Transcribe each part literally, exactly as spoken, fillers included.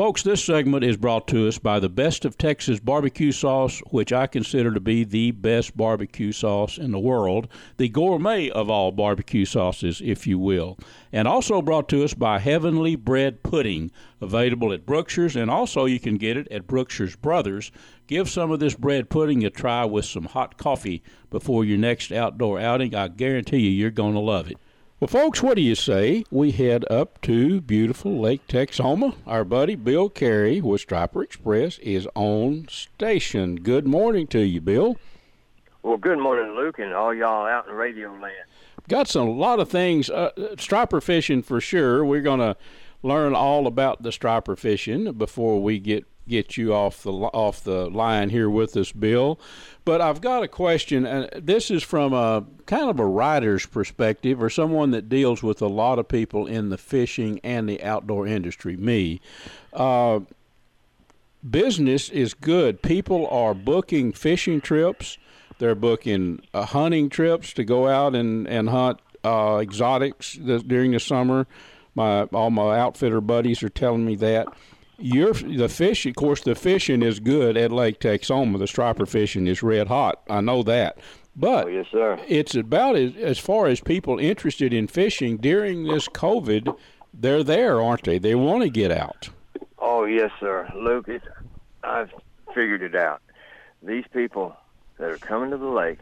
Folks, this segment is brought to us by the Best of Texas barbecue sauce, which I consider to be the best barbecue sauce in the world, the gourmet of all barbecue sauces, if you will. And also brought to us by Heavenly Bread Pudding, available at Brookshire's, and also you can get it at Brookshire's Brothers. Give some of this bread pudding a try with some hot coffee before your next outdoor outing. I guarantee you, you're going to love it. Well, folks, what do you say we head up to beautiful Lake Texoma? Our buddy Bill Carey with Striper Express is on station. Good morning to you, Bill. Well, good morning, Luke, and all y'all out in radio land. Got some, a lot of things, uh, striper fishing for sure. We're going to learn all about the striper fishing before we get get you off the off the line here with us, Bill. But I've got a question, and this is from a kind of a writer's perspective, or someone that deals with a lot of people in the fishing and the outdoor industry, me. Uh, business is good. People are booking fishing trips. They're booking uh, hunting trips to go out and, and hunt uh, exotics th- during the summer. My all my outfitter buddies are telling me that. Your the fish, of course, the fishing is good at Lake Texoma. The striper fishing is red hot. I know that. But oh, yes, sir. It's about as, as far as people interested in fishing during this COVID, they're there, aren't they? They want to get out. Oh, yes, sir. Luke, it's, I've figured it out. These people that are coming to the lake,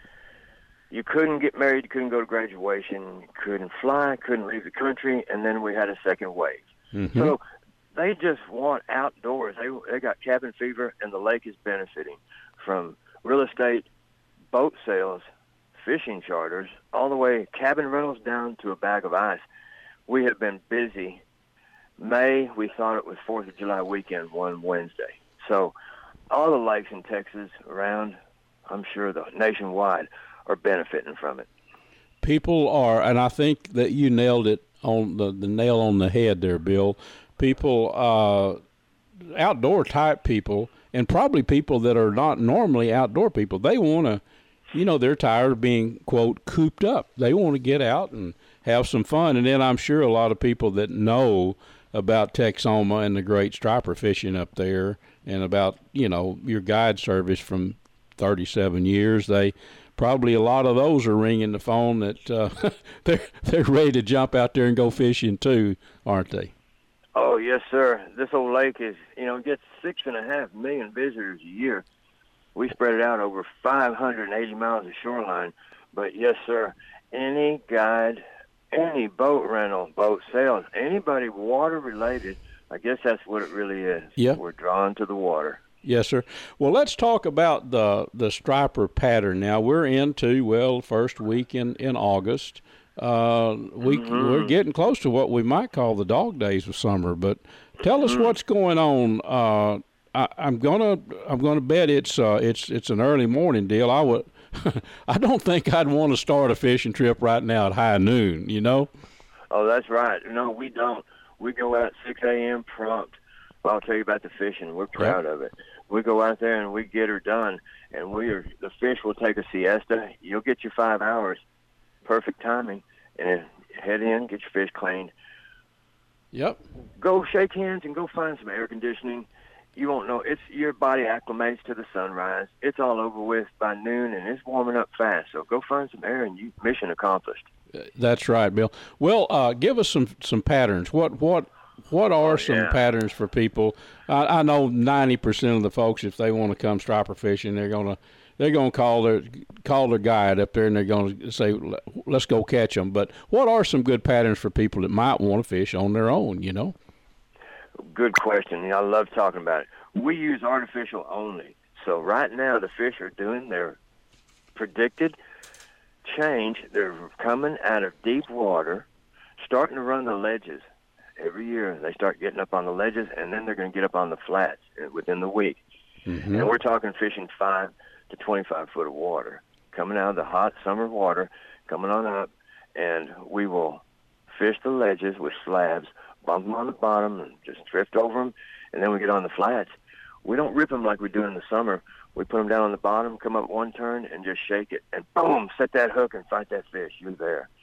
you couldn't get married, you couldn't go to graduation, you couldn't fly, couldn't leave the country, and then we had a second wave. Mm-hmm. So they just want outdoors. They they got cabin fever, and the lake is benefiting from real estate, boat sales, fishing charters, all the way cabin rentals down to a bag of ice. We have been busy. May, we thought it was fourth of July weekend one Wednesday. So all the lakes in Texas around, I'm sure the nationwide, are benefiting from it. People are, and I think that you nailed it on the, the nail on the head there, Bill. People, uh, outdoor type people, and probably people that are not normally outdoor people, they want to, you know, they're tired of being, quote, cooped up. They want to get out and have some fun. And then I'm sure a lot of people that know about Texoma and the great striper fishing up there, and about, you know, your guide service from thirty-seven years, they probably, a lot of those are ringing the phone that uh, they're, they're ready to jump out there and go fishing too, aren't they? Oh, yes, sir. This old lake is, you know, gets six and a half million visitors a year. We spread it out over five hundred eighty miles of shoreline. But, yes, sir, any guide, any boat rental, boat sales, anybody water-related, I guess that's what it really is. Yeah. We're drawn to the water. Yes, sir. Well, let's talk about the the striper pattern now. We're into, well, first week in, in August. Uh, we, mm-hmm. We're getting close to what we might call the dog days of summer. But tell us mm-hmm. what's going on. Uh, I, I'm gonna I'm gonna bet it's uh, it's it's an early morning deal. I would I don't think I'd want to start a fishing trip right now at high noon. You know. Oh, that's right. No, we don't. We go out at six a.m. prompt. Well, I'll tell you about the fishing. We're proud yep. of it. We go out there and we get her done, and we are, the fish will take a siesta. You'll get your five hours, perfect timing, and then head in, get your fish cleaned. Yep. Go shake hands and go find some air conditioning. You won't know. It's your body acclimates to the sunrise. It's all over with by noon, and it's warming up fast. So go find some air, and you mission accomplished. That's right, Bill. Well, uh, give us some some patterns. What what what are oh, some yeah. patterns for people? I, I know ninety percent of the folks, if they want to come striper fishing, they're gonna they're gonna call their call their guide up there, and they're gonna say, "Let's go catch them." But what are some good patterns for people that might want to fish on their own? You know. Good question. I love talking about it. We use artificial only. So right now the fish are doing their predicted change. They're coming out of deep water, starting to run the ledges. Every year they start getting up on the ledges, and then they're going to get up on the flats within the week. Mm-hmm. And we're talking fishing five to twenty-five foot of water, coming out of the hot summer water, coming on up, and we will fish the ledges with slabs, bump them on the bottom, and just drift over them, and then we get on the flats. We don't rip them like we do in the summer. We put them down on the bottom, come up one turn, and just shake it, and boom, set that hook and fight that fish. You're there.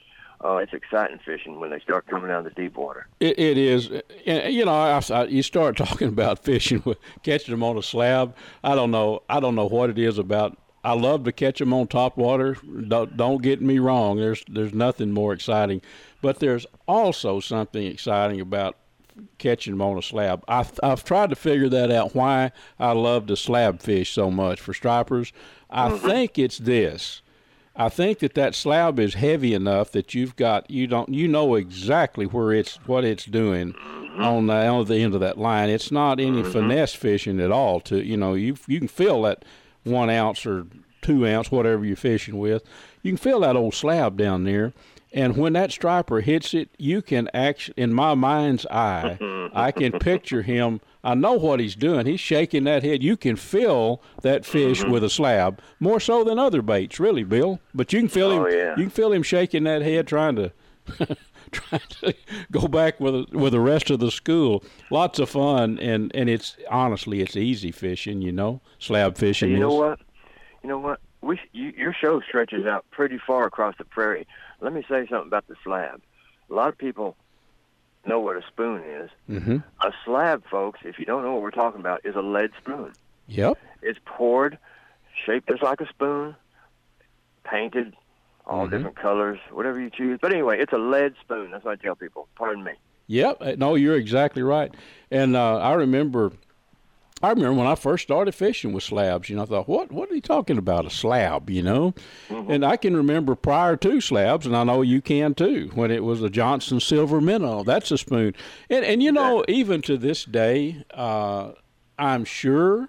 Oh, it's exciting fishing when they start coming out of the deep water. It, it is. And, you know, I, I, you start talking about fishing, with catching them on a slab. I don't know. I don't know what it is about. I love to catch them on top water. Don't, don't get me wrong. There's there's nothing more exciting, but there's also something exciting about catching them on a slab. I've, I've tried to figure that out, why I love to slab fish so much for stripers. I mm-hmm. think it's this. I think that that slab is heavy enough that you've got you don't you know exactly where it's what it's doing mm-hmm. on the on the end of that line. It's not any mm-hmm. finesse fishing at all. To you know you you can feel that one ounce or two ounce whatever you're fishing with. You can feel that old slab down there, and when that striper hits it, you can actually, in my mind's eye, I can picture him. I know what he's doing. He's shaking that head. You can feel that fish mm-hmm. with a slab more so than other baits, really, Bill. But you can feel him. Oh, yeah. You can feel him shaking that head, trying to trying to go back with with the rest of the school. Lots of fun, and, and it's honestly it's easy fishing. You know, slab fishing. You know is. what? You know what? We you, your show stretches out pretty far across the prairie. Let me say something about the slab. A lot of people know what a spoon is. Mm-hmm. A slab, folks, if you don't know what we're talking about, is a lead spoon. Yep. It's poured, shaped just like a spoon, painted, all mm-hmm. different colors, whatever you choose. But anyway, it's a lead spoon. That's what I tell people. Pardon me. Yep. No, you're exactly right. And uh, I remember I remember when I first started fishing with slabs, you know, I thought, what what are you talking about, a slab, you know? Mm-hmm. And I can remember prior to slabs, and I know you can too, when it was a Johnson Silver Minnow. That's a spoon. And, and you know, even to this day, uh, I'm sure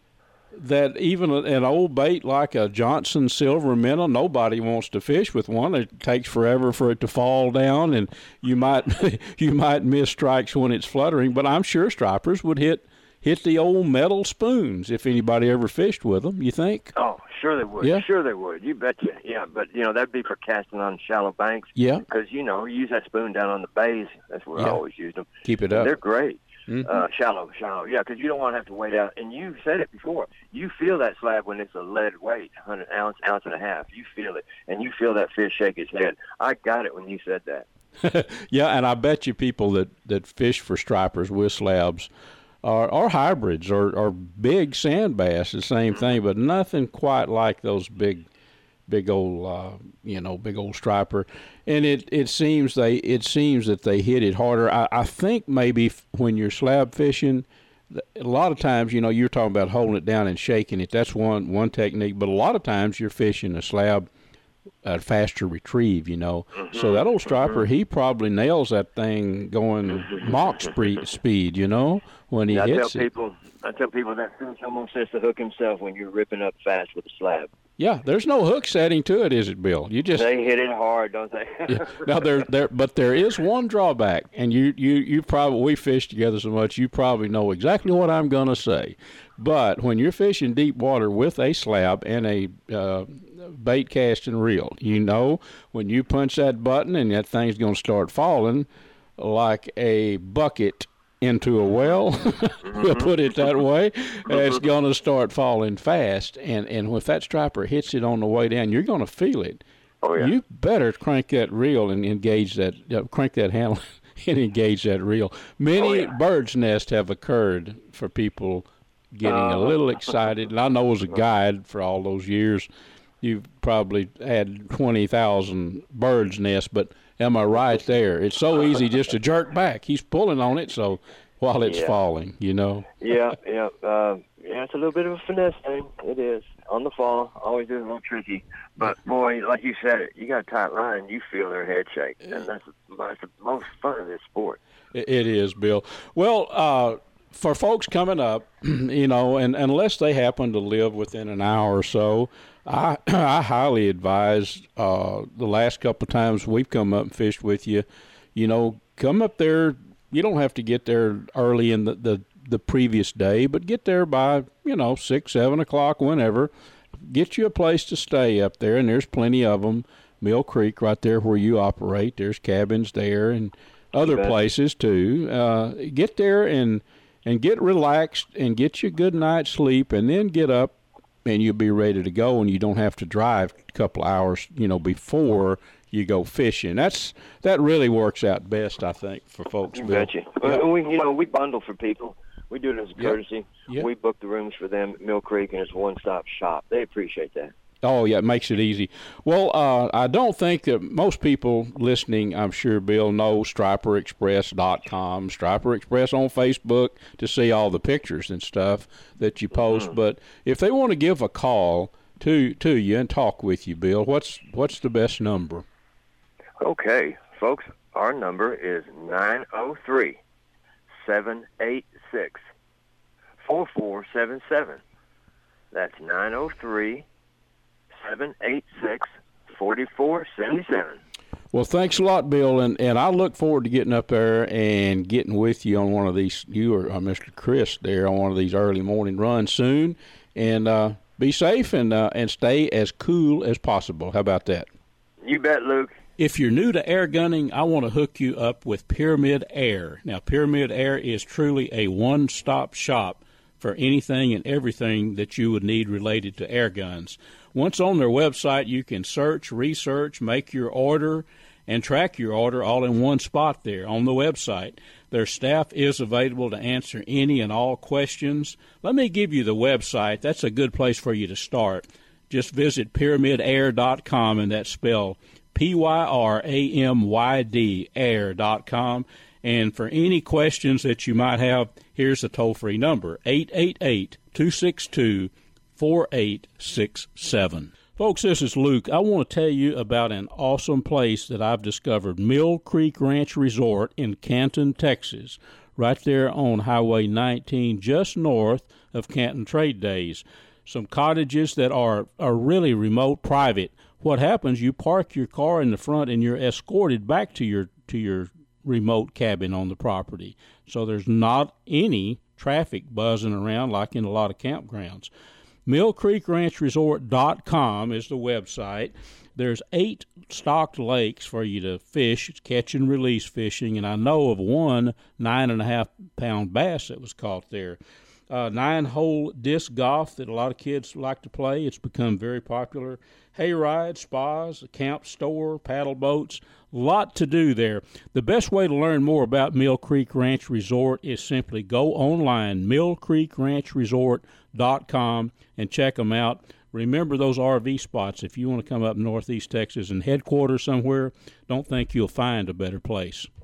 that even an old bait like a Johnson Silver Minnow, nobody wants to fish with one. It takes forever for it to fall down, and you might you might miss strikes when it's fluttering. But I'm sure stripers would hit hit the old metal spoons if anybody ever fished with them. You think? Oh, sure they would. Yeah. Sure they would. You betcha. Yeah, but you know that'd be for casting on shallow banks. Yeah. Because you know you use that spoon down on the bays. That's where yeah. I always use them. Keep it and up. They're great. Mm-hmm. Uh, shallow, shallow. Yeah, because you don't want to have to wait out. And you said it before. You feel that slab when it's a lead weight, one hundred ounce, ounce and a half. You feel it, and you feel that fish shake his head. I got it when you said that. Yeah, and I bet you people that, that fish for stripers with slabs or, or hybrids or, or big sand bass, the same thing, but nothing quite like those big, big old, uh, you know, big old striper. And it, it seems they it seems that they hit it harder. I, I think maybe when you're slab fishing, a lot of times, you know, you're talking about holding it down and shaking it. That's one one technique. But a lot of times you're fishing a slab a faster retrieve, you know. Mm-hmm. So that old striper, mm-hmm. he probably nails that thing going Mach speed, you know, when he yeah, hits I tell it. People, I tell people that fish almost says to hook himself when you're ripping up fast with a slab. Yeah, there's no hook setting to it, is it, Bill? You just they hit it hard, don't they? Yeah. Now there, there, but there is one drawback, and you, you, you probably we fish together so much, you probably know exactly what I'm going to say. But when you're fishing deep water with a slab and a uh, bait casting reel, you know when you punch that button and that thing's going to start falling like a bucket into a well, mm-hmm. we'll put it that way, it's going to start falling fast. And, and if that striper hits it on the way down, you're going to feel it. Oh, yeah. You better crank that reel and engage that, uh, crank that handle and engage that reel. Many oh, yeah. bird's nests have occurred for people getting uh, a little excited. And I know as a guide for all those years, you've probably had twenty thousand bird's nests, but am I right there? It's so easy just to jerk back. He's pulling on it, so while it's yeah. falling, you know. Yeah, yeah, uh, yeah. It's a little bit of a finesse thing. It is on the fall. Always is a little tricky, but boy, like you said, it. You got a tight line. You feel their head shake, and that's that's the most fun of this sport. It is, Bill. Well, uh, for folks coming up, you know, and unless they happen to live within an hour or so, I I highly advise uh, the last couple of times we've come up and fished with you, you know, come up there. You don't have to get there early in the, the, the previous day, but get there by, you know, six, seven o'clock, whenever. Get you a place to stay up there, and there's plenty of them. Mill Creek right there where you operate. There's cabins there and other okay. places too. Uh, get there and and get relaxed and get you a good night's sleep, and then get up and you'll be ready to go, and you don't have to drive a couple hours, you know, before you go fishing. That's that really works out best, I think, for folks. You Bill. betcha. Well, we, you know, we bundle for people. We do it as a Yep. courtesy. Yep. We book the rooms for them at Mill Creek, and it's a one-stop shop. They appreciate that. Oh, yeah, it makes it easy. Well, uh, I don't think that most people listening, I'm sure, Bill, know striper express dot com, Striper Express on Facebook to see all the pictures and stuff that you post. Mm-hmm. But if they want to give a call to to you and talk with you, Bill, what's what's the best number? Okay, folks, our number is nine oh three, seven eight six, four four seven seven. That's nine oh three, seven eight six, four four seven seven. Well, thanks a lot, Bill, and, and I look forward to getting up there and getting with you on one of these, you or uh, Mister Chris there, on one of these early morning runs soon. And uh, be safe and uh, and stay as cool as possible. How about that? You bet, Luke. If you're new to air gunning, I want to hook you up with Pyramid Air. Now, Pyramid Air is truly a one-stop shop for anything and everything that you would need related to air guns. Once on their website, you can search, research, make your order, and track your order all in one spot there on the website. Their staff is available to answer any and all questions. Let me give you the website. That's a good place for you to start. Just visit pyramid air dot com, and that's spelled P Y R A M Y D, air dot com. And for any questions that you might have, here's the toll-free number, eight eight eight, two six two, four eight six seven. Folks, this is Luke. I want to tell you about an awesome place that I've discovered, Mill Creek Ranch Resort in Canton, Texas, right there on Highway nineteen, just north of Canton Trade Days. Some cottages that are, are really remote, private. What happens, you park your car in the front and you're escorted back to your to your remote cabin on the property. So there's not any traffic buzzing around like in a lot of campgrounds. Mill Creek Ranch Resort dot com is the website. There's eight stocked lakes for you to fish. It's catch and release fishing, and I know of one nine and a half pound bass that was caught there. Uh, nine-hole disc golf that a lot of kids like to play. It's become very popular. Hay rides, spas, a camp store, paddle boats, a lot to do there. The best way to learn more about Mill Creek Ranch Resort is simply go online, mill creek ranch resort dot com, and check them out. Remember those R V spots. If you want to come up northeast Texas and headquarters somewhere, don't think you'll find a better place.